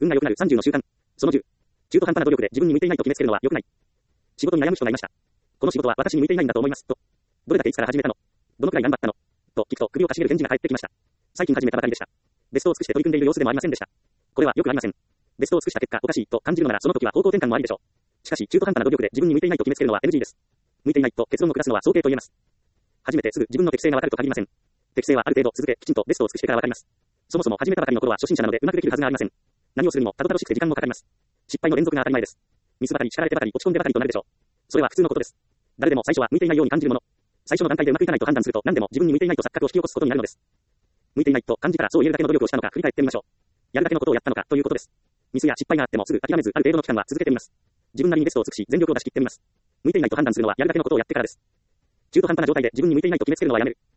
運が良くなる30の習慣。その10。中途半端な努力で自分に向いていないと決めつけるのは良くない。仕事に悩む人がいました。この仕事は私に向いていないんだと思います。と。どれだけいつから始めたの？どのくらい頑張ったの？と聞くと首をかしげる返事が返ってきました。最近始めたばかりでした。ベストを尽くして取り組んでいる様子でもありませんでした。これはよくありません。ベストを尽くした結果、おかしいと感じるのならその時は方向転換もありでしょう。しかし中途半端な努力で自分に向いていないと決めつけるのは NG です。向いていないと結論を下すのは早計と言えます。初めてすぐ自分の適性がわかると限りません。適性はある程度続け、きちんとベストを尽くしてからわかります。そもそも始めたばかりの頃は初心者なのでうまくできるはずがありません。何をするにもたどたどしくて時間もかかります。失敗の連続が当たり前です。ミスばかり叱られてばかり落ち込んでばかりとなるでしょう。それは普通のことです。誰でも最初は向いていないように感じるもの。最初の段階でうまくいかないと判断すると何でも自分に向いていないと錯覚を引き起こすことになるのです。向いていないと感じたらそう言えるだけの努力をしたのか振り返ってみましょう。やるだけのことをやったのかということです。ミスや失敗があってもすぐ諦めずある程度の期間は続けてみます。自分なりにベストを尽くし全力を出し切ってみます。向いていないと判断するのはやるだけのことをやってからです。中途半端な状態で自分に向いていないと決めつけるのはやめる。